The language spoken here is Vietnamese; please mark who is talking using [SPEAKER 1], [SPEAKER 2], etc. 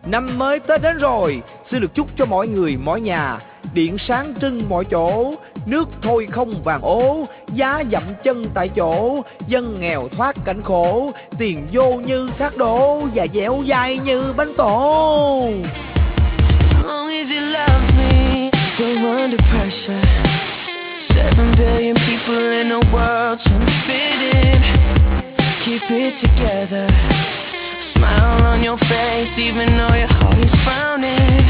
[SPEAKER 1] Năm mới Tết đến rồi, xin được chúc cho mọi người mọi nhà điện sáng trưng mọi chỗ, nước thôi không vàng ố, giá dậm chân tại chỗ, dân nghèo thoát cảnh khổ, tiền vô như thác đổ và dẻo dai như bánh tổ.
[SPEAKER 2] Long as you love me, we're under pressure. 7 billion people in the world trying to fit in. Keep it together. Smile on your face even though your heart is frowning.